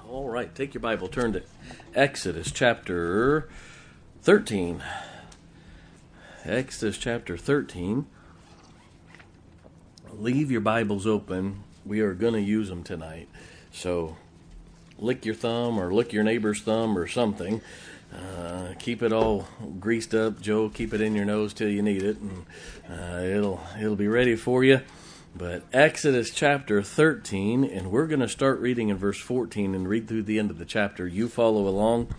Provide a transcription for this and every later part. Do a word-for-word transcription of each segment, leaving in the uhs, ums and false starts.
All right, take your Bible, turn to Exodus chapter thirteen. Exodus chapter thirteen. Leave your Bibles open. We are going to use them tonight. So lick your thumb or lick your neighbor's thumb or something. Uh, keep it all greased up, Joe. Keep it in your nose till you need it, and uh, it'll it'll be ready for you. But Exodus chapter thirteen, and we're going to start reading in verse fourteen and read through the end of the chapter. You follow along,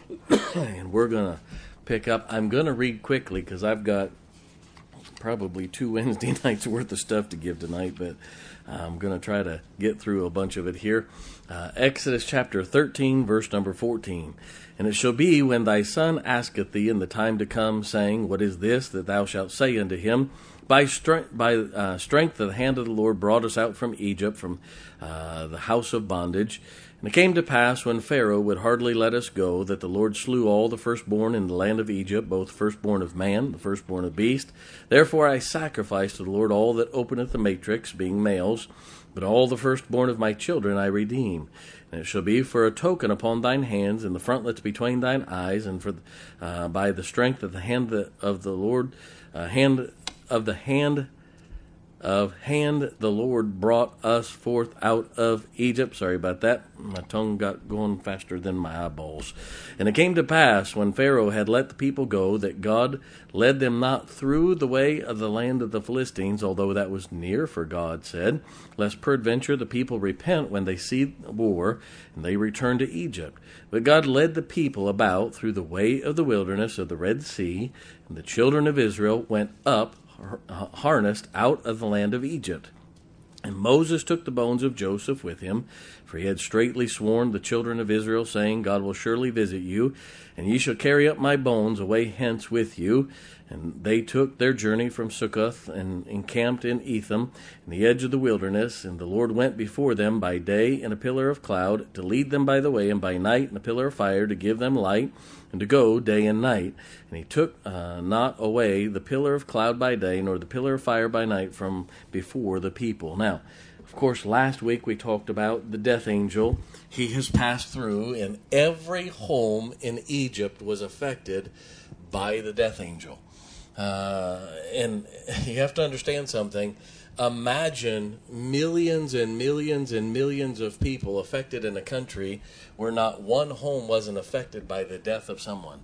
and we're going to pick up. I'm going to read quickly because I've got probably two Wednesday nights worth of stuff to give tonight, but I'm going to try to get through a bunch of it here. Uh, Exodus chapter thirteen, verse number fourteen. And it shall be when thy son asketh thee in the time to come, saying, What is this that thou shalt say unto him? By strength, by uh, strength of the hand of the Lord brought us out from Egypt, from uh, the house of bondage. And it came to pass, when Pharaoh would hardly let us go, that the Lord slew all the firstborn in the land of Egypt, both firstborn of man, the firstborn of beast. Therefore I sacrifice to the Lord all that openeth the matrix, being males, but all the firstborn of my children I redeem. And it shall be for a token upon thine hands, in the frontlets between thine eyes, and for uh, by the strength of the hand of the Lord, uh, hand of the hand of hand the Lord brought us forth out of Egypt. Sorry about that. My tongue got going faster than my eyeballs. And it came to pass, when Pharaoh had let the people go, that God led them not through the way of the land of the Philistines, although that was near, for God said, lest peradventure the people repent when they see war, and they return to Egypt. But God led the people about through the way of the wilderness of the Red Sea, and the children of Israel went up harnessed out of the land of Egypt. And Moses took the bones of Joseph with him, for he had straitly sworn the children of Israel, saying, God will surely visit you, and ye shall carry up my bones away hence with you. And they took their journey from Succoth, and encamped in Etham, in the edge of the wilderness. And the Lord went before them by day in a pillar of cloud, to lead them by the way, and by night in a pillar of fire, to give them light, and to go day and night. And he took uh, not away the pillar of cloud by day, nor the pillar of fire by night from before the people. Now, of course, last week we talked about the death angel. He has passed through, and every home in Egypt was affected by the death angel. Uh, and you have to understand something. Imagine millions and millions and millions of people affected in a country where not one home wasn't affected by the death of someone.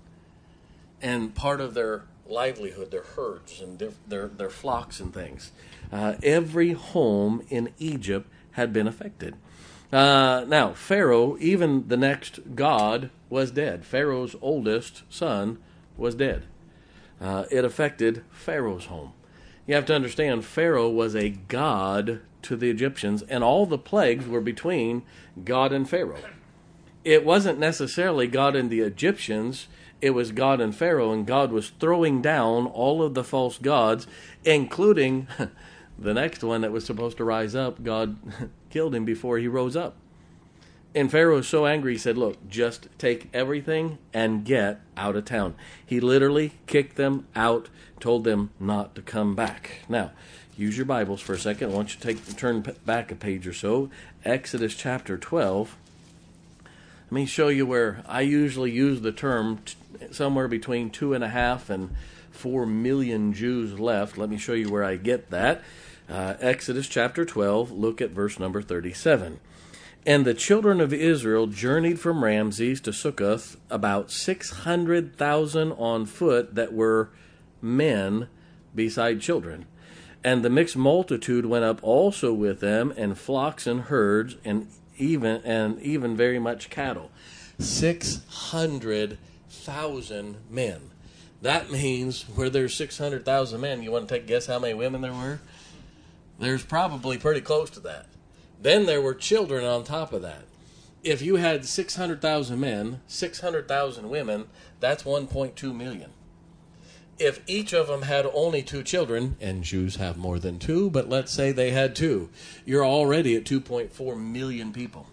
And part of their livelihood, their herds and their their, their flocks and things. Uh, every home in Egypt had been affected. Uh, now, Pharaoh, even the next god, was dead. Pharaoh's oldest son was dead. Uh, it affected Pharaoh's home. You have to understand, Pharaoh was a god to the Egyptians, and all the plagues were between God and Pharaoh. It wasn't necessarily God and the Egyptians, it was God and Pharaoh, and God was throwing down all of the false gods, including the next one that was supposed to rise up. God killed him before he rose up. And Pharaoh was so angry, he said, look, just take everything and get out of town. He literally kicked them out, told them not to come back. Now, use your Bibles for a second. I want you to take, turn back a page or so. Exodus chapter twelve. Let me show you where I usually use the term t- somewhere between two and a half and four million Jews left. Let me show you where I get that. Uh, Exodus chapter twelve, look at verse number thirty-seven. And the children of Israel journeyed from Ramses to Succoth, about six hundred thousand on foot that were men beside children. And the mixed multitude went up also with them, and flocks and herds, and even and even very much cattle. Six hundred thousand men. That means where there's six hundred thousand men, you want to take a guess how many women there were? There's probably pretty close to that. Then there were children on top of that. If you had six hundred thousand men, six hundred thousand women, that's one point two million. If each of them had only two children, and Jews have more than two, but let's say they had two, you're already at two point four million people.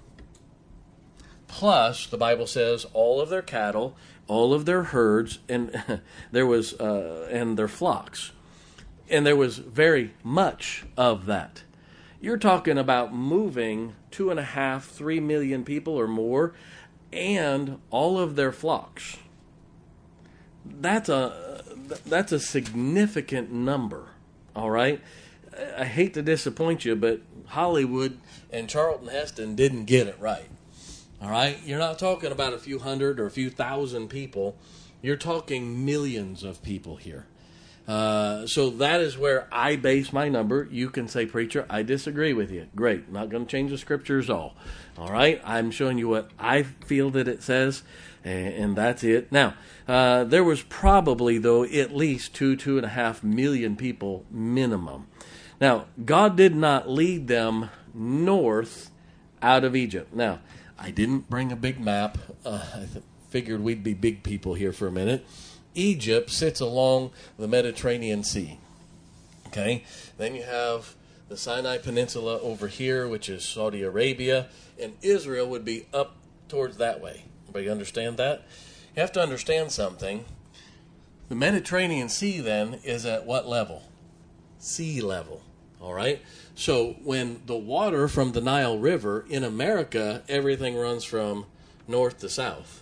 Plus, the Bible says, all of their cattle, all of their herds, and there was uh, and their flocks. And there was very much of that. You're talking about moving two and a half, three million people or more, and all of their flocks. That's a that's a significant number. All right. I hate to disappoint you, but Hollywood and Charlton Heston didn't get it right. All right? You're not talking about a few hundred or a few thousand people. You're talking millions of people here. Uh, so that is where I base my number. You can say, preacher, I disagree with you. Great. Not going to change the scriptures all. All right? I'm showing you what I feel that it says, and, and that's it. Now, uh, there was probably, though, at least two, two and a half million people minimum. Now, God did not lead them north out of Egypt. Now, I didn't bring a big map. Uh, I th- figured we'd be big people here for a minute. Egypt sits along the Mediterranean Sea. Okay? Then you have the Sinai Peninsula over here, which is Saudi Arabia, and Israel would be up towards that way. Everybody understand that? You have to understand something. The Mediterranean Sea, then, is at what level? Sea level. All right? So when the water from the Nile River, in America, everything runs from north to south.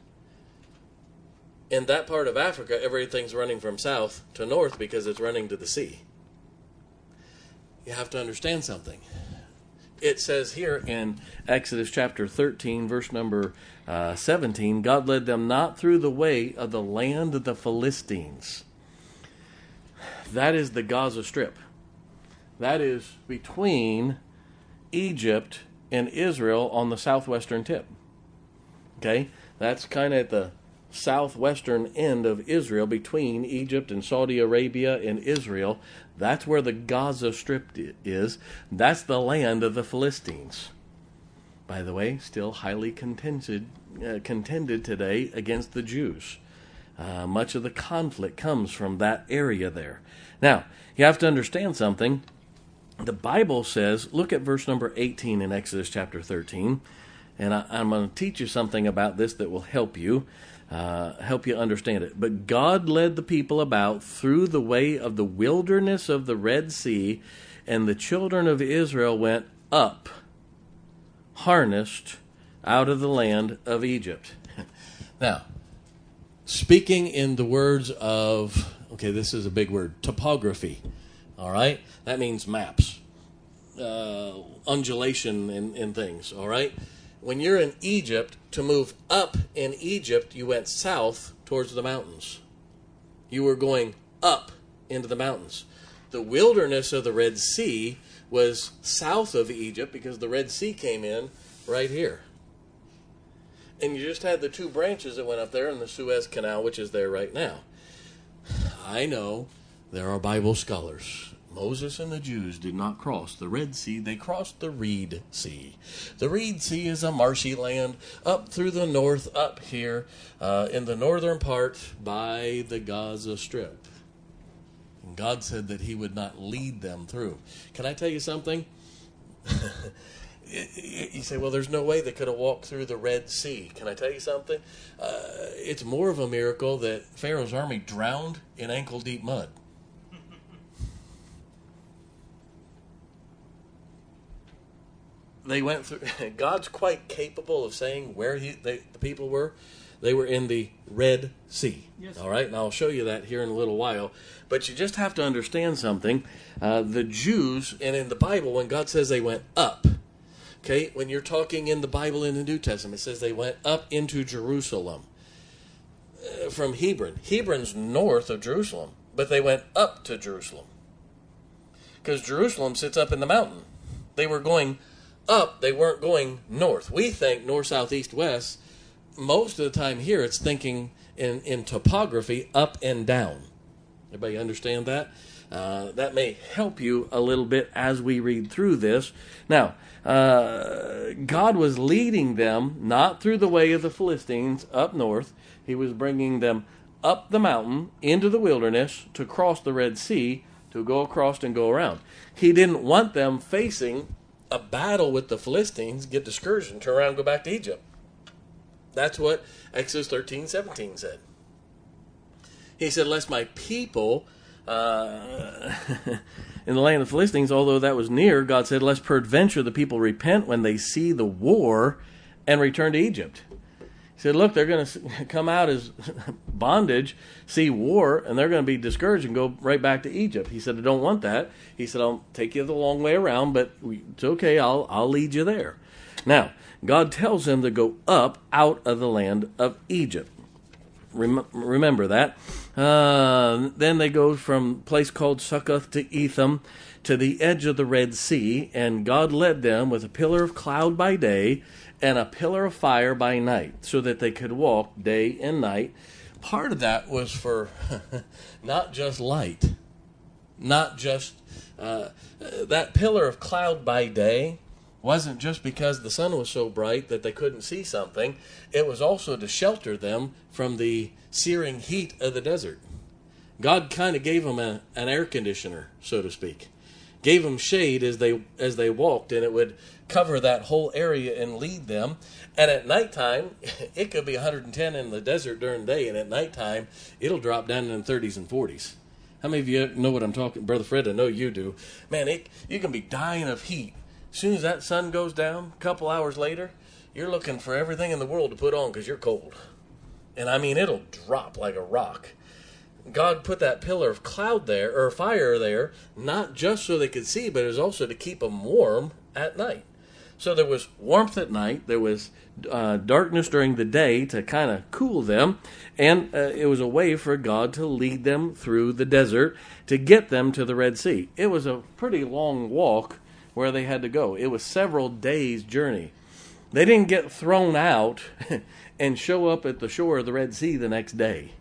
In that part of Africa, everything's running from south to north because it's running to the sea. You have to understand something. It says here in Exodus chapter thirteen, verse number uh, seventeen, God led them not through the way of the land of the Philistines. That is the Gaza Strip. That is between Egypt and Israel on the southwestern tip. Okay? That's kind of at the southwestern end of Israel, between Egypt and Saudi Arabia and Israel. That's where the Gaza Strip is. That's the land of the Philistines. By the way, still highly contended, uh, contended today against the Jews. Uh, much of the conflict comes from that area there. Now, you have to understand something. The Bible says, look at verse number eighteen in Exodus chapter thirteen, and I, I'm going to teach you something about this that will help you, uh, help you understand it. But God led the people about through the way of the wilderness of the Red Sea, and the children of Israel went up, harnessed out of the land of Egypt. Now, speaking in the words of, okay, this is a big word, topography. All right? That means maps, uh, undulation and, and things. All right? When you're in Egypt, to move up in Egypt, you went south towards the mountains. You were going up into the mountains. The wilderness of the Red Sea was south of Egypt because the Red Sea came in right here. And you just had the two branches that went up there and the Suez Canal, which is there right now. I know there are Bible scholars. Moses and the Jews did not cross the Red Sea. They crossed the Reed Sea. The Reed Sea is a marshy land up through the north, up here uh, in the northern part by the Gaza Strip. And God said that he would not lead them through. Can I tell you something? You say, well, there's no way they could have walked through the Red Sea. Can I tell you something? Uh, it's more of a miracle that Pharaoh's army drowned in ankle-deep mud. They went through. God's quite capable of saying where he, they, the people were. They were in the Red Sea. Yes. All right, and I'll show you that here in a little while. But you just have to understand something. Uh, the Jews, and in the Bible, when God says they went up, okay, when you're talking in the Bible in the New Testament, it says they went up into Jerusalem uh, from Hebron. Hebron's north of Jerusalem, but they went up to Jerusalem because Jerusalem sits up in the mountain. They were going up, they weren't going north. We think north, south, east, west. Most of the time here, it's thinking in, in topography up and down. Everybody understand that? Uh, that may help you a little bit as we read through this. Now, uh, God was leading them not through the way of the Philistines up north. He was bringing them up the mountain into the wilderness to cross the Red Sea, to go across and go around. He didn't want them facing a battle with the Philistines, get discouraged and turn around and go back to Egypt. That's what Exodus thirteen seventeen said. He said, lest my people, uh, in the land of the Philistines, although that was near, God said, lest peradventure the people repent when they see the war and return to Egypt. He said, look, they're going to come out as bondage, see war, and they're going to be discouraged and go right back to Egypt. He said, I don't want that. He said, I'll take you the long way around, but it's okay, I'll, I'll lead you there. Now, God tells them to go up out of the land of Egypt. Rem- remember that. Uh, then they go from a place called Succoth to Etham to the edge of the Red Sea, and God led them with a pillar of cloud by day and a pillar of fire by night, so that they could walk day and night. Part of that was for not just light, not just uh, that pillar of cloud by day wasn't just because the sun was so bright that they couldn't see something. It was also to shelter them from the searing heat of the desert. God kind of gave them a, an air conditioner, so to speak. Gave them shade as they as they walked, and it would cover that whole area and lead them. And at nighttime, it could be one hundred ten in the desert during the day, and at nighttime, it'll drop down in the thirties and forties. How many of you know what I'm talking? Brother Fred, I know you do. Man, it, you can be dying of heat. As soon as that sun goes down, a couple hours later, you're looking for everything in the world to put on because you're cold. And I mean, it'll drop like a rock. God put that pillar of cloud there, or fire there, not just so they could see, but it was also to keep them warm at night. So there was warmth at night, there was uh, darkness during the day to kind of cool them, and uh, it was a way for God to lead them through the desert to get them to the Red Sea. It was a pretty long walk where they had to go. It was several days' journey. They didn't get thrown out and show up at the shore of the Red Sea the next day.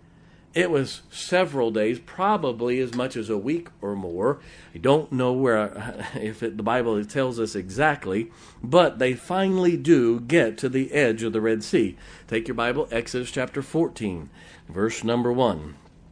It was several days, probably as much as a week or more. I don't know where, if it, the Bible tells us exactly, but they finally do get to the edge of the Red Sea. Take your Bible, Exodus chapter fourteen, verse number one.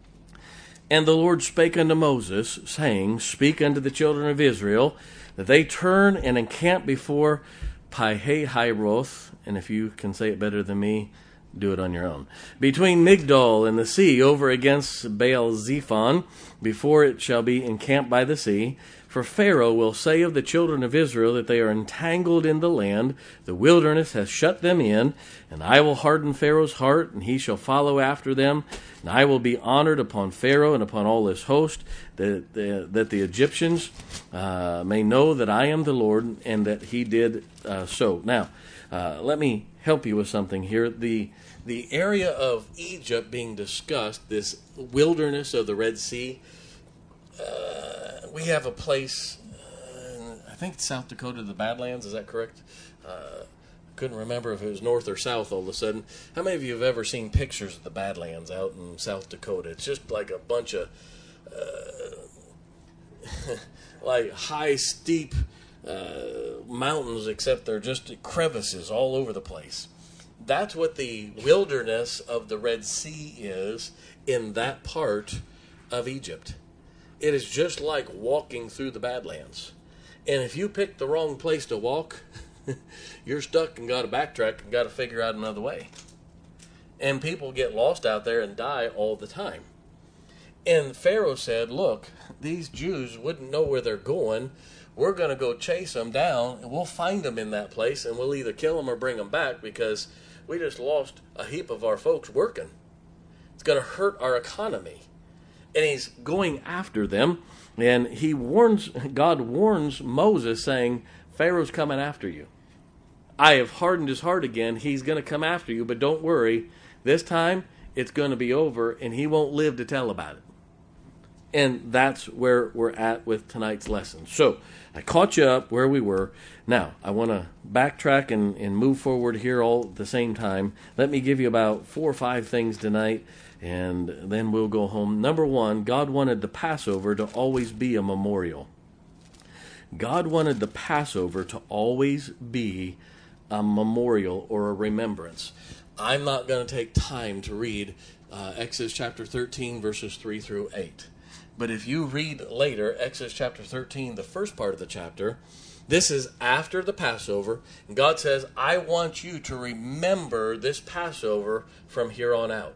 And the Lord spake unto Moses, saying, Speak unto the children of Israel, that they turn and encamp before Pi-hahiroth, and if you can say it better than me, do it on your own. Between Migdol and the sea, over against Baal-zephon, before it shall be encamped by the sea. For Pharaoh will say of the children of Israel that they are entangled in the land, the wilderness has shut them in, and I will harden Pharaoh's heart, and he shall follow after them, and I will be honored upon Pharaoh and upon all his host, that the, that the Egyptians uh, may know that I am the Lord, and that he did uh, so. Now, uh, let me help you with something here. The The area of Egypt being discussed, this wilderness of the Red Sea, uh, we have a place, uh, I think it's South Dakota, the Badlands, is that correct? Uh, couldn't remember if it was north or south all of a sudden. How many of you have ever seen pictures of the Badlands out in South Dakota? It's just like a bunch of uh, like high, steep uh, mountains, except they're just crevices all over the place. That's what the wilderness of the Red Sea is in that part of Egypt. It is just like walking through the Badlands. And if you pick the wrong place to walk, you're stuck and got to backtrack and got to figure out another way. And people get lost out there and die all the time. And Pharaoh said, look, these Jews wouldn't know where they're going. We're going to go chase them down, and we'll find them in that place, and we'll either kill them or bring them back because we just lost a heap of our folks working. It's going to hurt our economy. And he's going after them, and he warns, God warns Moses, saying, Pharaoh's coming after you. I have hardened his heart again. He's going to come after you, but don't worry. This time, it's going to be over, and he won't live to tell about it. And that's where we're at with tonight's lesson. So, I caught you up where we were. Now, I want to backtrack and, and move forward here all at the same time. Let me give you about four or five things tonight, and then we'll go home. Number one, God wanted the Passover to always be a memorial. God wanted the Passover to always be a memorial or a remembrance. I'm not going to take time to read uh, Exodus chapter thirteen, verses three through eight. But if you read later, Exodus chapter thirteen, the first part of the chapter, this is after the Passover. And God says, I want you to remember this Passover from here on out.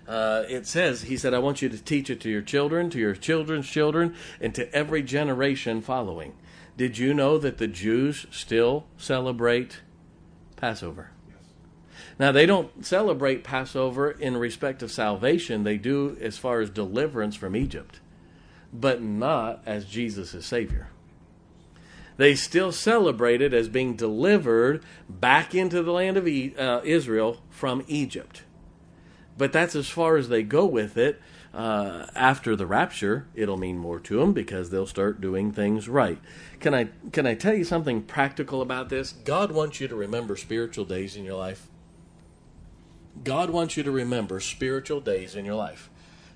Uh, it says, he said, I want you to teach it to your children, to your children's children, and to every generation following. Did you know that the Jews still celebrate Passover? Yes. Now, they don't celebrate Passover in respect of salvation. They do as far as deliverance from Egypt, but not as Jesus as Savior. They still celebrate it as being delivered back into the land of e- uh, Israel from Egypt. But that's as far as they go with it. Uh, after the rapture, it'll mean more to them because they'll start doing things right. Can I can I tell you something practical about this? God wants you to remember spiritual days in your life. God wants you to remember spiritual days in your life.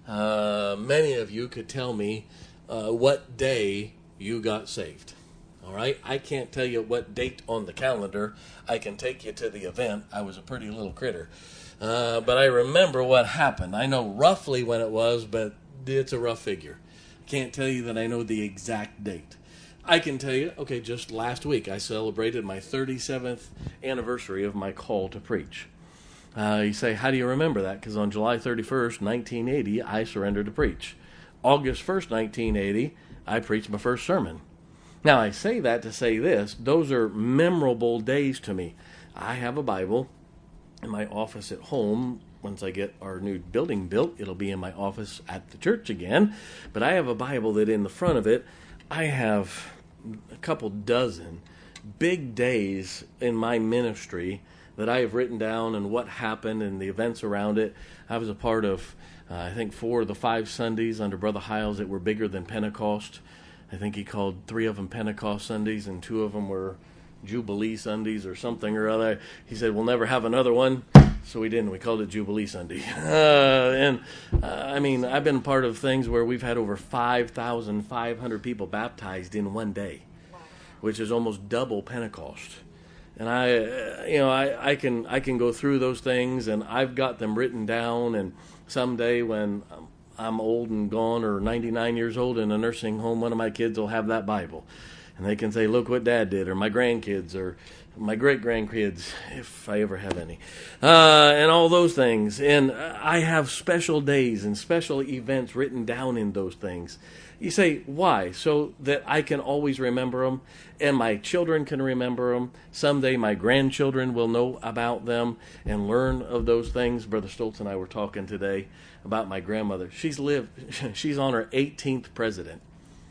Uh, many of you could tell me uh, what day you got saved. All right? I can't tell you what date on the calendar. I can take you to the event. I was a pretty little critter. Uh, but I remember what happened. I know roughly when it was, but it's a rough figure. Can't tell you that I know the exact date. I can tell you, okay, just last week I celebrated my thirty-seventh anniversary of my call to preach. Uh, you say, how do you remember that? Because on July thirty-first, nineteen eighty, I surrendered to preach. August first, nineteen eighty, I preached my first sermon. Now, I say that to say this. Those are memorable days to me. I have a Bible in my office at home. Once I get our new building built, it'll be in my office at the church again. But I have a Bible that in the front of it, I have a couple dozen big days in my ministry that I have written down and what happened and the events around it. I was a part of, uh, I think, four of the five Sundays under Brother Hiles that were bigger than Pentecost. I think he called three of them Pentecost Sundays and two of them were Jubilee Sundays or something or other. He said, we'll never have another one. So we didn't. We called it Jubilee Sunday. Uh, and, uh, I mean, I've been part of things where we've had over five thousand five hundred people baptized in one day, which is almost double Pentecost. And I, uh, you know, I, I can I can go through those things, and I've got them written down. And someday when I'm old and gone or ninety-nine years old in a nursing home, one of my kids will have that Bible. And they can say, look what Dad did, or my grandkids, or my great-grandkids, if I ever have any, uh, and all those things. And I have special days and special events written down in those things. You say, why? So that I can always remember them, and my children can remember them. Someday my grandchildren will know about them and learn of those things. Brother Stoltz and I were talking today about my grandmother. She's lived, she's on her eighteenth president.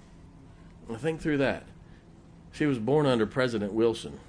Think through that. She was born under President Wilson.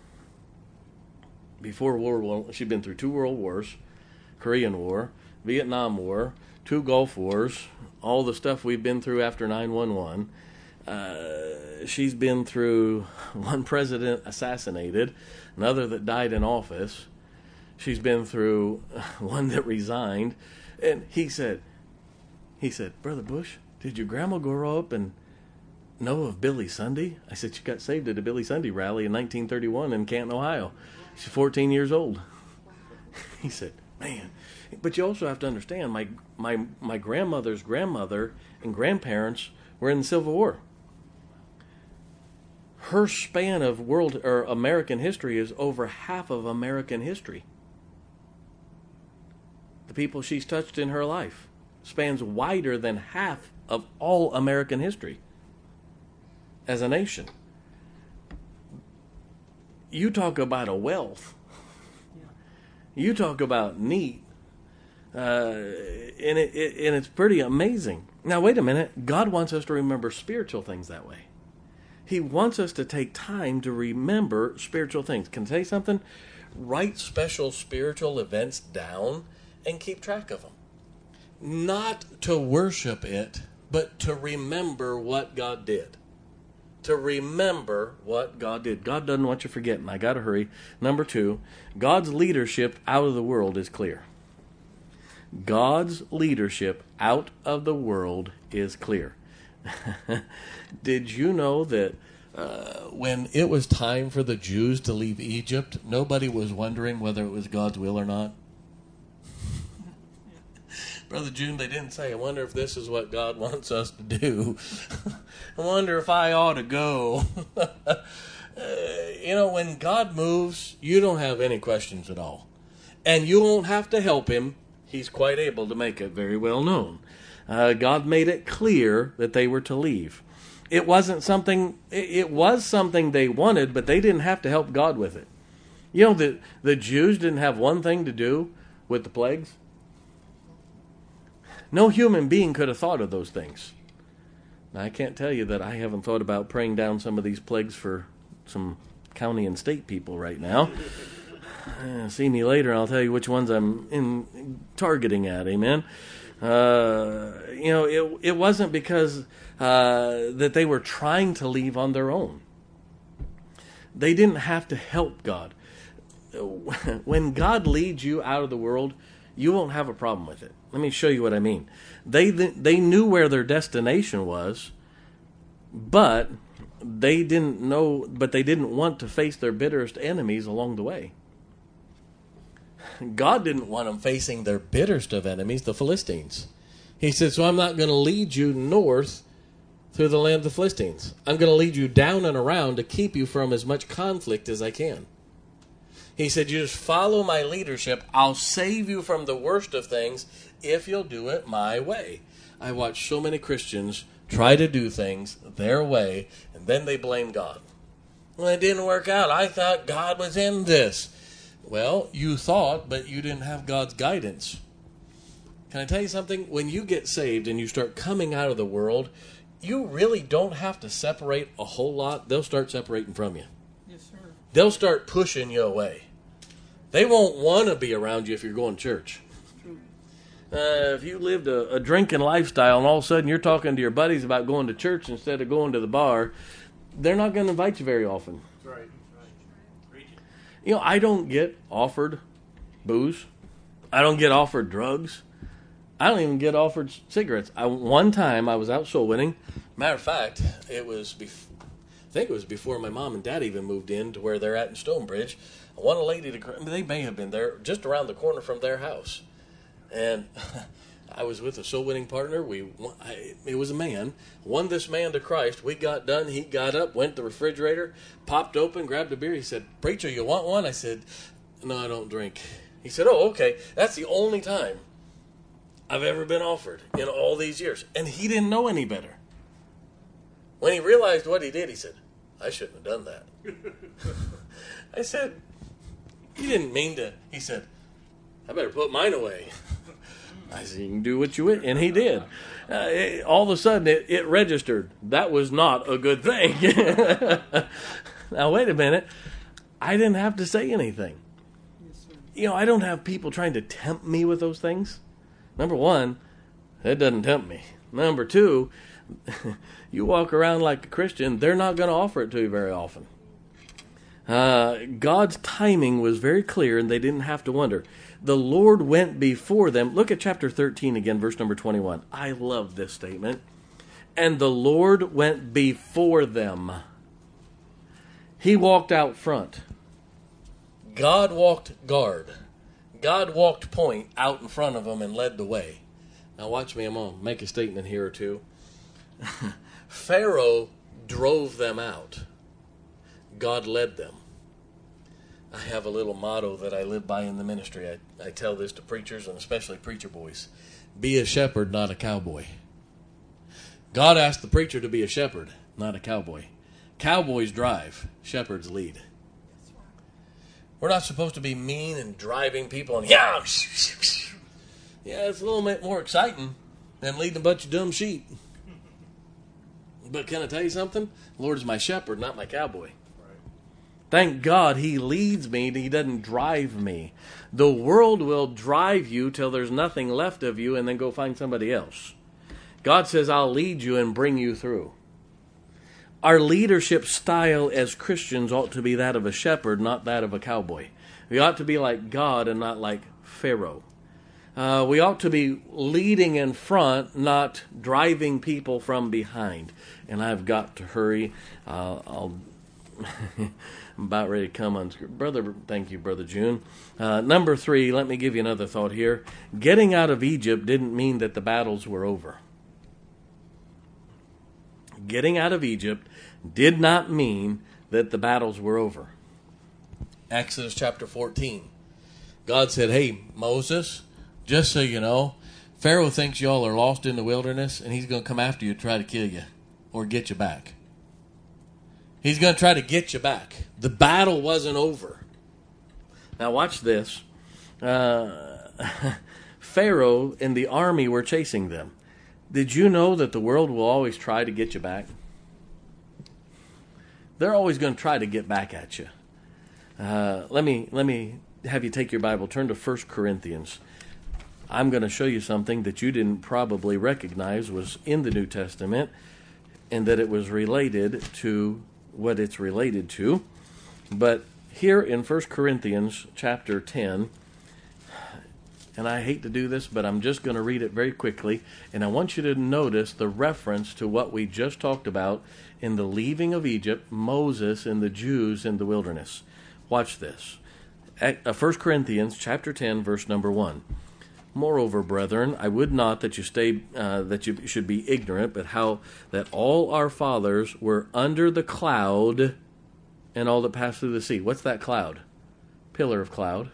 Before World War, she'd been through two World Wars, Korean War, Vietnam War, two Gulf Wars, all the stuff we've been through after nine one one. Uh, she's been through one president assassinated, another that died in office. She's been through one that resigned. And he said, he said, Brother Bush, did your grandma grow up and know of Billy Sunday? I said, she got saved at a Billy Sunday rally in nineteen thirty-one in Canton, Ohio. She's fourteen years old. He said, man. But you also have to understand, my my my grandmother's grandmother and grandparents were in the Civil War. Her span of world or American history is over half of American history. The people she's touched in her life spans wider than half of all American history as a nation. You talk about a wealth. You talk about neat. Uh, and, it, it, and it's pretty amazing. Now, wait a minute. God wants us to remember spiritual things that way. He wants us to take time to remember spiritual things. Can I say something? Write special spiritual events down and keep track of them. Not to worship it, but to remember what God did. To remember what God did. God doesn't want you forgetting. I got to hurry. Number two, God's leadership out of the world is clear. God's leadership out of the world is clear. Did you know that uh, when it was time for the Jews to leave Egypt, nobody was wondering whether it was God's will or not? Brother June, they didn't say, I wonder if this is what God wants us to do. I wonder if I ought to go. uh, you know, when God moves, you don't have any questions at all. And you won't have to help him. He's quite able to make it very well known. Uh, God made it clear that they were to leave. It wasn't something, it was something they wanted, but they didn't have to help God with it. You know, the, the Jews didn't have one thing to do with the plagues. No human being could have thought of those things. Now, I can't tell you that I haven't thought about praying down some of these plagues for some county and state people right now. Uh, see me later, and I'll tell you which ones I'm in targeting at. Amen. Uh, you know, it it wasn't because uh, that they were trying to leave on their own. They didn't have to help God. When God leads you out of the world, you won't have a problem with it. Let me show you what I mean. They they knew where their destination was, but they didn't know. But they didn't want to face their bitterest enemies along the way. God didn't want them facing their bitterest of enemies, the Philistines. He said, so I'm not going to lead you north through the land of the Philistines. I'm going to lead you down and around to keep you from as much conflict as I can. He said, you just follow my leadership. I'll save you from the worst of things if you'll do it my way. I watch so many Christians try to do things their way, and then they blame God. Well, it didn't work out. I thought God was in this. Well, you thought, but you didn't have God's guidance. Can I tell you something? When you get saved and you start coming out of the world, you really don't have to separate a whole lot. They'll start separating from you. Yes, sir. They'll start pushing you away. They won't want to be around you if you're going to church. Uh, if you lived a, a drinking lifestyle and all of a sudden you're talking to your buddies about going to church instead of going to the bar, they're not going to invite you very often. That's right. You know, I don't get offered booze. I don't get offered drugs. I don't even get offered cigarettes. I, one time I was out soul winning. Matter of fact, it was, bef- I think it was before my mom and dad even moved in to where they're at in Stonebridge. I want a lady to, I mean, they may have been there just around the corner from their house. And I was with a soul winning partner. We, I, it was a man. Won this man to Christ. We got done. He got up, went to the refrigerator, popped open, grabbed a beer. He said, "Preacher, you want one?" I said, "No, I don't drink." He said, "Oh, okay. That's the only time I've ever been offered in all these years." And he didn't know any better. When he realized what he did, he said, "I shouldn't have done that." I said, "You didn't mean to." He said, "I better put mine away." I said, "You can do what you want." And he did. Uh, it, all of a sudden, it, it registered. That was not a good thing. Now, wait a minute. I didn't have to say anything. Yes, sir. You know, I don't have people trying to tempt me with those things. Number one, that doesn't tempt me. Number two, you walk around like a Christian, they're not going to offer it to you very often. Uh, God's timing was very clear, and they didn't have to wonder. The Lord went before them. Look at chapter thirteen again, verse number twenty-one. I love this statement. And the Lord went before them. He walked out front. God walked guard. God walked point out in front of them and led the way. Now watch me, I'm going to make a statement here or two. Pharaoh drove them out. God led them. I have a little motto that I live by in the ministry. I, I tell this to preachers and especially preacher boys. Be a shepherd, not a cowboy. God asked the preacher to be a shepherd, not a cowboy. Cowboys drive, shepherds lead. We're not supposed to be mean and driving people and yeah, yeah, it's a little bit more exciting than leading a bunch of dumb sheep. But can I tell you something? The Lord is my shepherd, not my cowboy. Thank God he leads me and he doesn't drive me. The world will drive you till there's nothing left of you and then go find somebody else. God says, I'll lead you and bring you through. Our leadership style as Christians ought to be that of a shepherd, not that of a cowboy. We ought to be like God and not like Pharaoh. Uh, we ought to be leading in front, not driving people from behind. And I've got to hurry. Uh, I'll... I'm about ready to come on. Brother, thank you, Brother June. Uh, number three, let me give you another thought here. Getting out of Egypt didn't mean that the battles were over. Getting out of Egypt did not mean that the battles were over. Exodus chapter fourteen. God said, hey, Moses, just so you know, Pharaoh thinks y'all are lost in the wilderness, and he's going to come after you to try to kill you or get you back. He's going to try to get you back. The battle wasn't over. Now watch this. Uh, Pharaoh and the army were chasing them. Did you know that the world will always try to get you back? They're always going to try to get back at you. Uh, let me let me have you take your Bible, turn to First Corinthians. I'm going to show you something that you didn't probably recognize was in the New Testament, and that it was related to what it's related to. But here in First Corinthians chapter ten, and I hate to do this, but I'm just going to read it very quickly, and I want you to notice the reference to what we just talked about in the leaving of Egypt, Moses and the Jews in the wilderness. Watch this. First Corinthians chapter ten, verse number one. Moreover, brethren, I would not that you stay, uh, that you should be ignorant, but how that all our fathers were under the cloud and all that passed through the sea. What's that cloud? Pillar of cloud.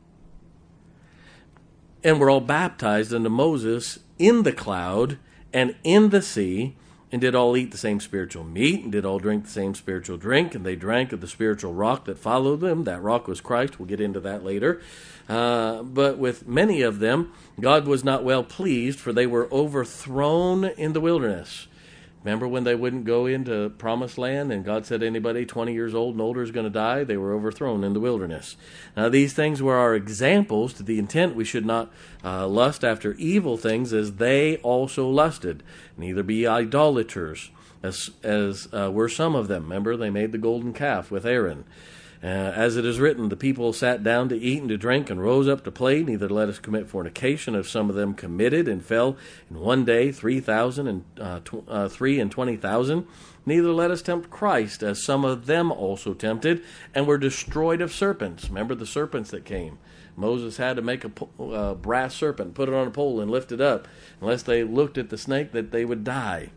And were all baptized unto Moses in the cloud and in the sea, and did all eat the same spiritual meat, and did all drink the same spiritual drink, and they drank of the spiritual rock that followed them. That rock was Christ. We'll get into that later. Uh, but with many of them, God was not well pleased, for they were overthrown in the wilderness. Remember when they wouldn't go into promised land, and God said anybody twenty years old and older is going to die? They were overthrown in the wilderness. Now these things were our examples, to the intent we should not uh, lust after evil things as they also lusted. Neither be idolaters, as, as uh, were some of them. Remember, they made the golden calf with Aaron. Uh, as it is written, the people sat down to eat and to drink and rose up to play. Neither let us commit fornication, as some of them committed and fell in one day three thousand and uh, tw- uh, three and twenty thousand. Neither let us tempt Christ, as some of them also tempted and were destroyed of serpents. Remember the serpents that came. Moses had to make a uh, brass serpent, put it on a pole, and lift it up, unless they looked at the snake that they would die.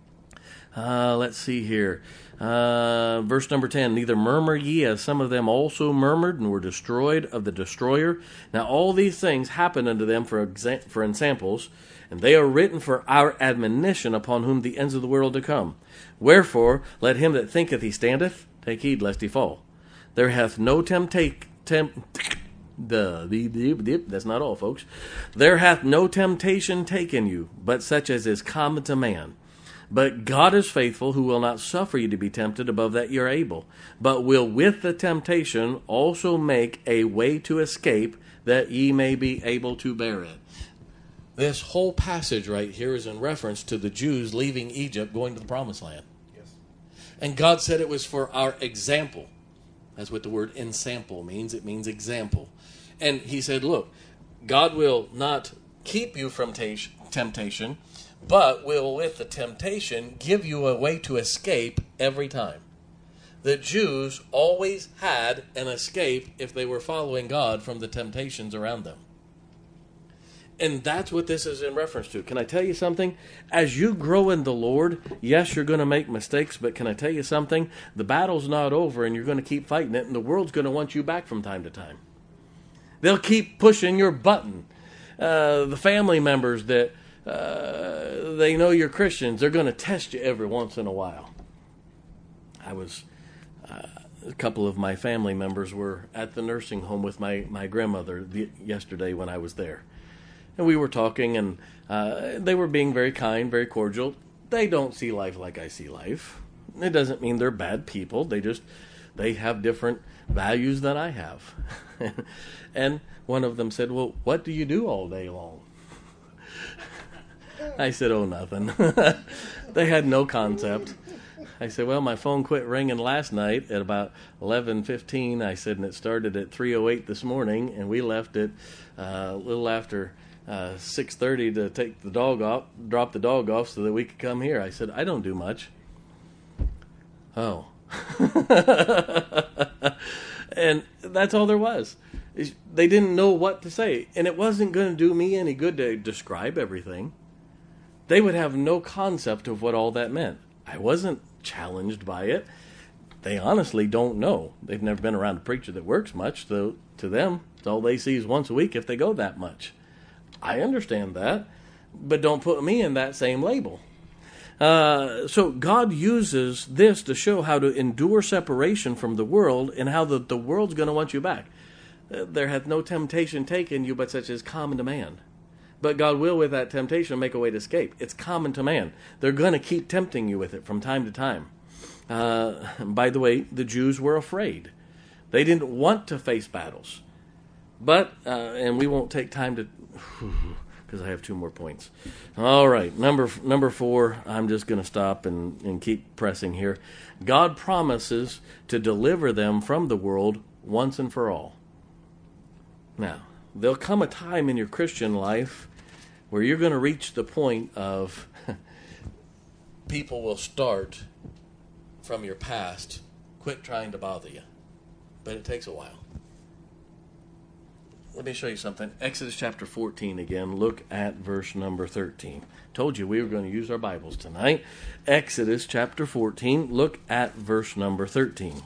Uh, let's see here. Uh, verse number ten, neither murmur ye, as some of them also murmured and were destroyed of the destroyer. Now all these things happen unto them for exa- for ensamples, and they are written for our admonition, upon whom the ends of the world to come. Wherefore, let him that thinketh he standeth take heed lest he fall. There hath no temptation... Temp- Duh, that's not all, folks. There hath no temptation taken you, but such as is common to man. But God is faithful, who will not suffer you to be tempted above that you are able, but will with the temptation also make a way to escape, that ye may be able to bear it. This whole passage right here is in reference to the Jews leaving Egypt, going to the promised land. Yes. And God said it was for our example. That's what the word ensample means. It means example. And he said, look, God will not keep you from t- temptation, but will, with the temptation, give you a way to escape every time. The Jews always had an escape if they were following God from the temptations around them. And that's what this is in reference to. Can I tell you something? As you grow in the Lord, yes, you're going to make mistakes, but can I tell you something? The battle's not over, and you're going to keep fighting it, and the world's going to want you back from time to time. They'll keep pushing your button. Uh, the family members that uh, they know you're Christians, they're going to test you every once in a while. I was... Uh, a couple of my family members were at the nursing home with my, my grandmother the, yesterday when I was there. And we were talking, and uh, they were being very kind, very cordial. They don't see life like I see life. It doesn't mean they're bad people. They just, they have different values than I have. And one of them said, well, what do you do all day long? I said, oh, nothing. They had no concept. I said, well, my phone quit ringing last night at about eleven fifteen. I said, and it started at three oh eight this morning, and we left it uh, a little after uh, six thirty to take the dog off, drop the dog off so that we could come here. I said, I don't do much. Oh. And that's all there was. They didn't know what to say, and it wasn't going to do me any good to describe everything. They would have no concept of what all that meant. I wasn't challenged by it. They honestly don't know. They've never been around a preacher that works much, so to them, it's all they see is once a week if they go that much. I understand that, but don't put me in that same label. Uh, so God uses this to show how to endure separation from the world and how the, the world's going to want you back. Uh, there hath no temptation taken you but such as common to man. But God will, with that temptation, make a way to escape. It's common to man. They're going to keep tempting you with it from time to time. Uh, by the way, the Jews were afraid. They didn't want to face battles. But, uh, and we won't take time to, because I have two more points. All right, number number four, I'm just going to stop and, and keep pressing here. God promises to deliver them from the world once and for all. Now, there'll come a time in your Christian life where you're going to reach the point of people will start from your past, quit trying to bother you. But it takes a while. Let me show you something. Exodus chapter fourteen again. Look at verse number thirteen. Told you we were going to use our Bibles tonight. Exodus chapter fourteen. Look at verse number thirteen.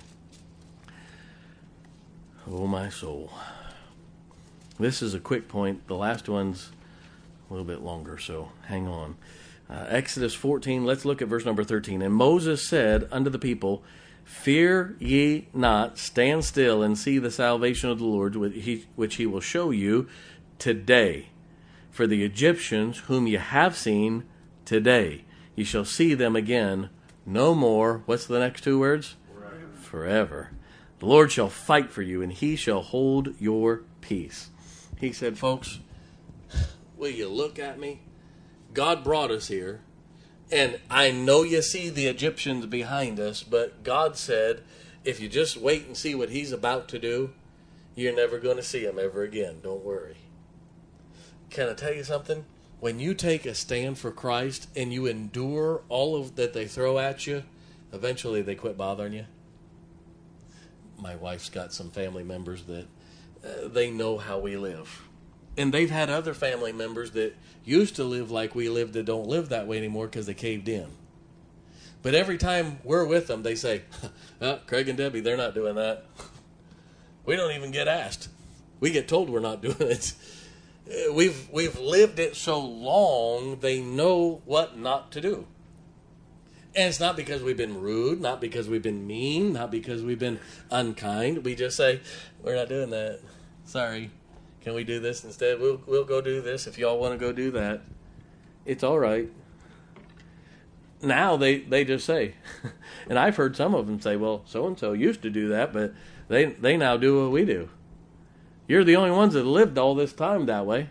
Oh, my soul. This is a quick point. The last one's a little bit longer, so hang on. Uh, Exodus fourteen, let's look at verse number thirteen. And Moses said unto the people, Fear ye not, stand still and see the salvation of the Lord, which he, which he will show you today. For the Egyptians whom ye have seen today, ye shall see them again no more. What's the next two words? Forever. Forever. The Lord shall fight for you, and he shall hold your peace. He said, folks, will you look at me? God brought us here. And I know you see the Egyptians behind us, but God said, if you just wait and see what he's about to do, you're never going to see him ever again. Don't worry. Can I tell you something? When you take a stand for Christ and you endure all of that they throw at you, eventually they quit bothering you. My wife's got some family members that uh, they know how we live. And they've had other family members that used to live like we live that don't live that way anymore because they caved in. But every time we're with them, they say, oh, Craig and Debbie, they're not doing that. We don't even get asked. We get told we're not doing it. We've, we've lived it so long, they know what not to do. And it's not because we've been rude, not because we've been mean, not because we've been unkind. We just say, we're not doing that. Sorry. Can we do this instead? We'll we'll go do this if y'all want to go do that. It's all right. Now they, they just say, and I've heard some of them say, well, so-and-so used to do that, but they, they now do what we do. You're the only ones that lived all this time that way.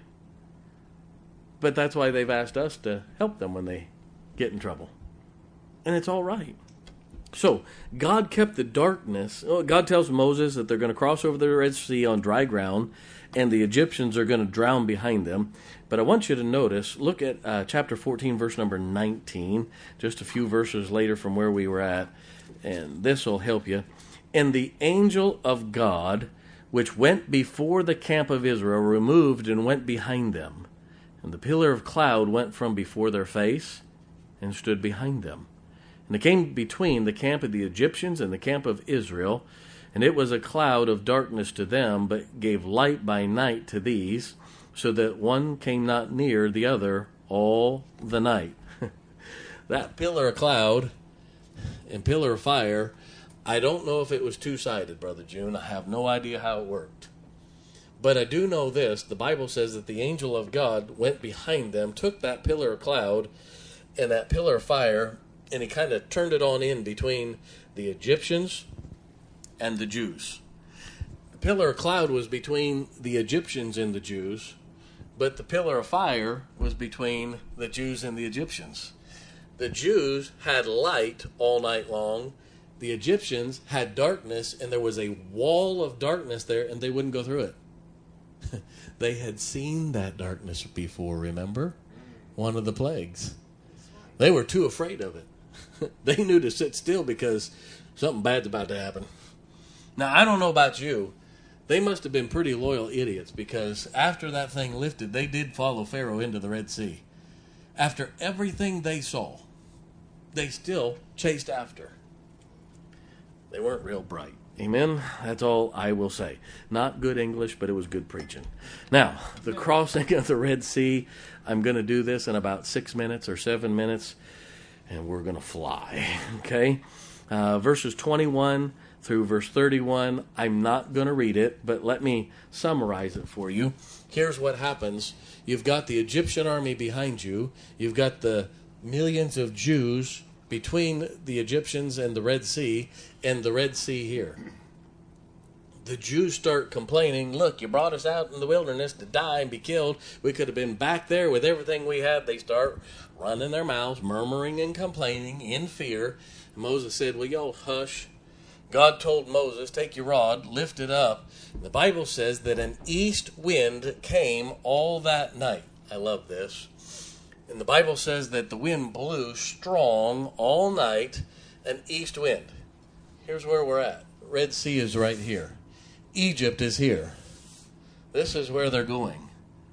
But that's why they've asked us to help them when they get in trouble. And it's all right. So, God kept the darkness. God tells Moses that they're going to cross over the Red Sea on dry ground, and the Egyptians are going to drown behind them. But I want you to notice, look at uh, chapter fourteen, verse number nineteen, just a few verses later from where we were at, and this will help you. And the angel of God, which went before the camp of Israel, removed and went behind them. And the pillar of cloud went from before their face and stood behind them. And it came between the camp of the Egyptians and the camp of Israel, and it was a cloud of darkness to them, but gave light by night to these, so that one came not near the other all the night. That pillar of cloud and pillar of fire, I don't know if it was two-sided, Brother June. I have no idea how it worked. But I do know this. The Bible says that the angel of God went behind them, took that pillar of cloud and that pillar of fire, and he kind of turned it on in between the Egyptians and the Jews. The pillar of cloud was between the Egyptians and the Jews, but the pillar of fire was between the Jews and the Egyptians. The Jews had light all night long. The Egyptians had darkness, and there was a wall of darkness there, and they wouldn't go through it. They had seen that darkness before, remember? One of the plagues. They were too afraid of it. They knew to sit still because something bad's about to happen. Now, I don't know about you. They must have been pretty loyal idiots, because after that thing lifted, they did follow Pharaoh into the Red Sea. After everything they saw, they still chased after. They weren't real bright. Amen. That's all I will say. Not good English, but it was good preaching. Now, the crossing of the Red Sea, I'm going to do this in about six minutes or seven minutes, and we're going to fly. Okay? Uh, verses twenty-one through verse thirty-one, I'm not going to read it, but let me summarize it for you. Here's what happens. You've got the Egyptian army behind you. You've got the millions of Jews between the Egyptians and the Red Sea, and the Red Sea here. The Jews start complaining, look, you brought us out in the wilderness to die and be killed. We could have been back there with everything we had. They start running their mouths, murmuring and complaining in fear. And Moses said, well, y'all hush. God told Moses, take your rod, lift it up. The Bible says that an east wind came all that night. I love this. And the Bible says that the wind blew strong all night, an east wind. Here's where we're at. Red Sea is right here. Egypt is here. This is where they're going.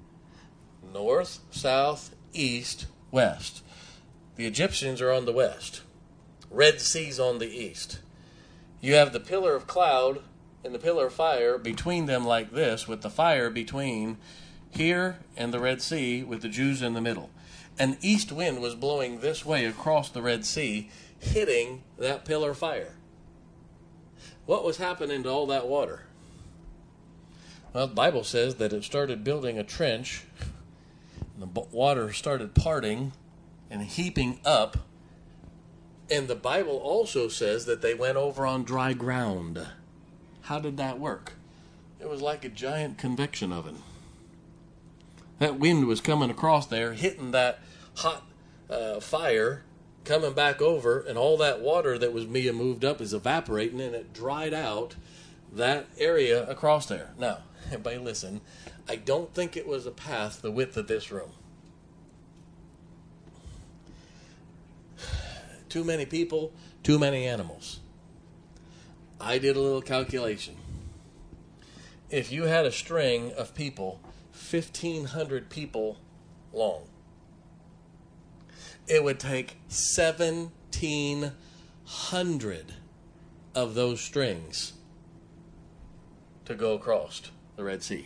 North, south, east, west. The Egyptians are on the west. Red Sea's on the east. You have the pillar of cloud and the pillar of fire between them like this, with the fire between here and the Red Sea, with the Jews in the middle. An east wind was blowing this way across the Red Sea, hitting that pillar of fire. What was happening to all that water? Well, the Bible says that it started building a trench, and the water started parting and heaping up, and the Bible also says that they went over on dry ground. How did that work? It was like a giant convection oven. That wind was coming across there, hitting that hot uh, fire, coming back over, and all that water that was being moved up is evaporating, and it dried out that area across there. Now, everybody listen, I don't think it was a path the width of this room. Too many people, too many animals. I did a little calculation. If you had a string of people fifteen hundred people long, it would take seventeen hundred of those strings to go across the Red Sea.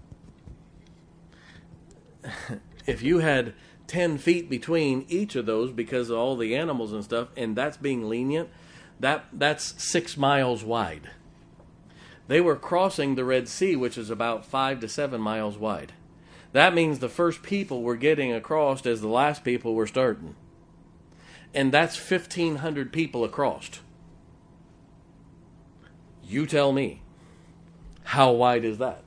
If you had ten feet between each of those because of all the animals and stuff, and that's being lenient, that that's six miles wide. They were crossing the Red Sea, which is about five to seven miles wide. That means the first people were getting across as the last people were starting. And that's fifteen hundred people across. You tell me, how wide is that?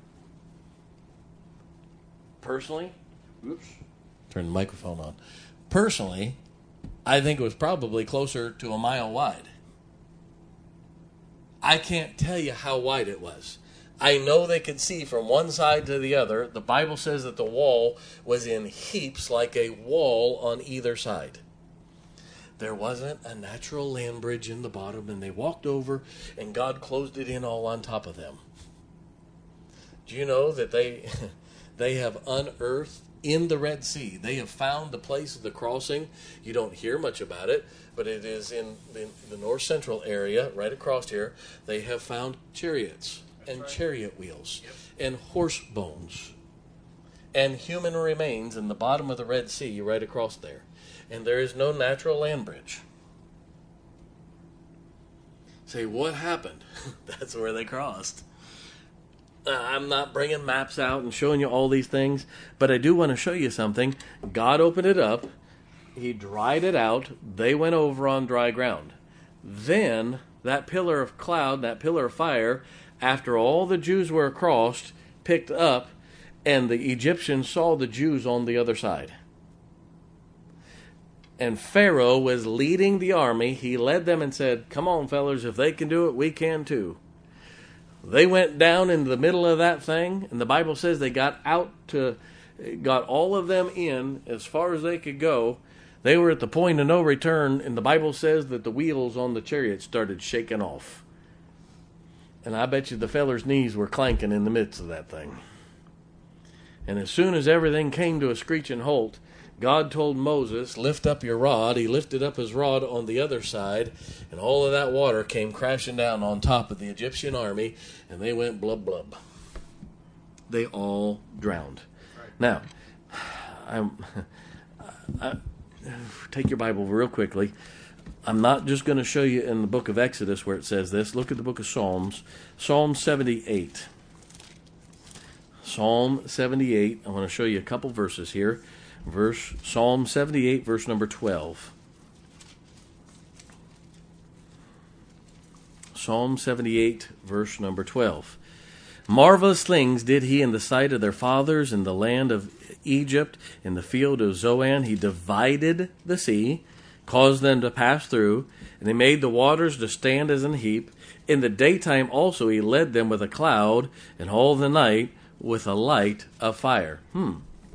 Personally, oops, turn the microphone on. Personally, I think it was probably closer to a mile wide. I can't tell you how wide it was. I know they could see from one side to the other. The Bible says that the wall was in heaps like a wall on either side. There wasn't a natural land bridge in the bottom, and they walked over, and God closed it in all on top of them. Do you know that they they have unearthed in the Red Sea, they have found the place of the crossing? You don't hear much about it, but it is in the, the north central area, right across here. They have found chariots and right. chariot wheels yep. and horse bones and human remains in the bottom of the Red Sea right across there. And there is no natural land bridge. Say, what happened? That's where they crossed. Uh, I'm not bringing maps out and showing you all these things, but I do want to show you something. God opened it up. He dried it out. They went over on dry ground. Then that pillar of cloud, that pillar of fire, after all the Jews were across, picked up, and the Egyptians saw the Jews on the other side. And Pharaoh was leading the army. He led them and said, come on, fellas, if they can do it, we can too. They went down into the middle of that thing, and the Bible says they got out to, got all of them in as far as they could go. They were at the point of no return, and the Bible says that the wheels on the chariot started shaking off. And I bet you the feller's knees were clanking in the midst of that thing. And as soon as everything came to a screeching halt, God told Moses, lift up your rod. He lifted up his rod on the other side, and all of that water came crashing down on top of the Egyptian army, and they went blub blub. They all drowned. Right. Now, I'm, I, take your Bible real quickly. I'm not just going to show you in the book of Exodus where it says this. Look at the book of Psalms. Psalm seventy-eight. Psalm seventy-eight. I want to show you a couple verses here. Verse Psalm seventy-eight, verse number twelve. Psalm seventy-eight, verse number twelve. Marvelous things did he in the sight of their fathers in the land of Egypt, in the field of Zoan. He divided the sea, caused them to pass through, and he made the waters to stand as an heap. In the daytime also he led them with a cloud, and all the night with a light of fire. Hmm.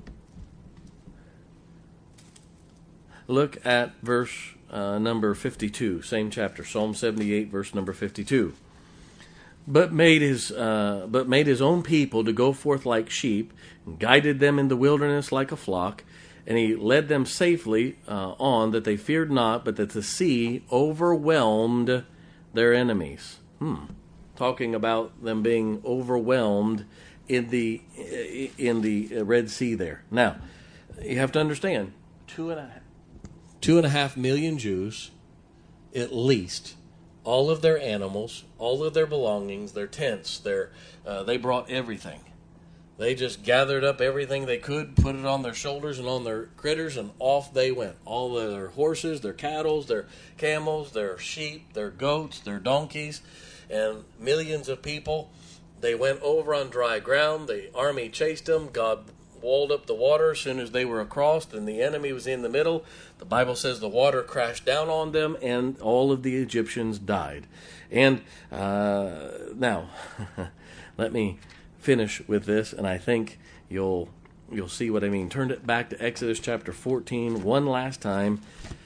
Look at verse uh, number fifty-two, same chapter, Psalm seventy-eight, verse number fifty-two. But made his uh, but made his own people to go forth like sheep, and guided them in the wilderness like a flock, and he led them safely uh, on, that they feared not, but that the sea overwhelmed their enemies. Hmm. Talking about them being overwhelmed in the in the Red Sea there. Now, you have to understand, two and a half, two and a half million Jews, at least. All of their animals, all of their belongings, their tents, their uh, they brought everything. They just gathered up everything they could, put it on their shoulders and on their critters, and off they went. All of their horses, their cattle, their camels, their sheep, their goats, their donkeys, and millions of people. They went over on dry ground. The army chased them. God walled up the water as soon as they were across, and the enemy was in the middle. The Bible says the water crashed down on them, and all of the Egyptians died. And uh, now, let me finish with this, and I think you'll you'll see what I mean. Turn it back to Exodus chapter fourteen one last time,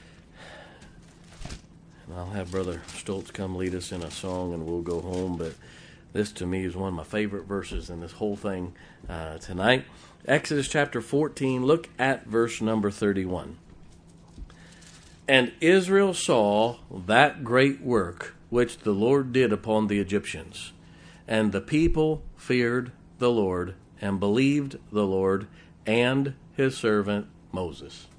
and I'll have Brother Stoltz come lead us in a song, and we'll go home. But this, to me, is one of my favorite verses in this whole thing uh, tonight. Exodus chapter fourteen, look at verse number thirty-one. And Israel saw that great work which the Lord did upon the Egyptians, and the people feared the Lord, and believed the Lord and his servant Moses.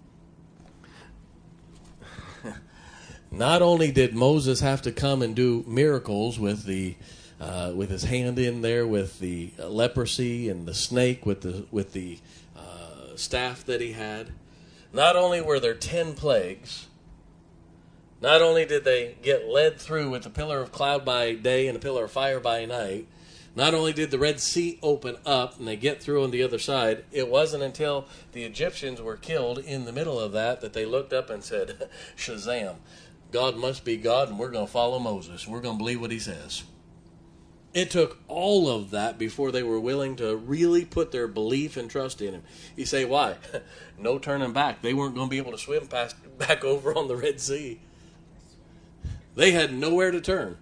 Not only did Moses have to come and do miracles with the Uh, with his hand in there, with the uh, leprosy, and the snake with the with the uh, staff that he had. Not only were there ten plagues, not only did they get led through with a pillar of cloud by day and a pillar of fire by night, not only did the Red Sea open up and they get through on the other side, it wasn't until the Egyptians were killed in the middle of that that they looked up and said, Shazam, God must be God, and we're going to follow Moses. We're going to believe what he says. It took all of that before they were willing to really put their belief and trust in him. You say, why? No turning back. They weren't going to be able to swim past back over on the Red Sea. They had nowhere to turn.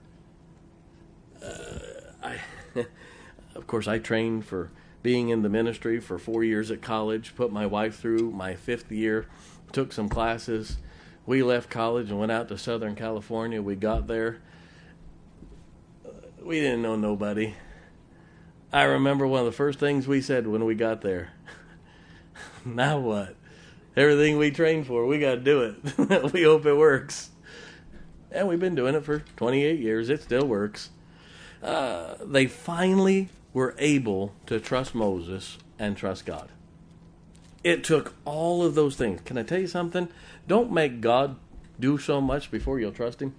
Uh, I, of course, I trained for being in the ministry for four years at college, put my wife through my fifth year, took some classes. We left college and went out to Southern California. We got there. We didn't know nobody. I remember one of the first things we said when we got there. Now what? Everything we trained for, we got to do it. We hope it works. And we've been doing it for twenty-eight years. It still works. Uh, they finally were able to trust Moses and trust God. It took all of those things. Can I tell you something? Don't make God do so much before you'll trust him.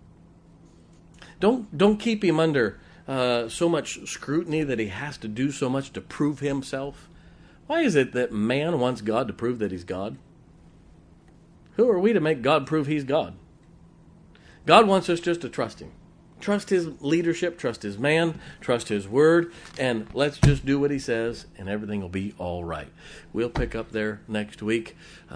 Don't don't keep him under uh, so much scrutiny that he has to do so much to prove himself. Why is it that man wants God to prove that he's God? Who are we to make God prove he's God? God wants us just to trust him. Trust his leadership, trust his man, trust his word, and let's just do what he says, and everything will be all right. We'll pick up there next week.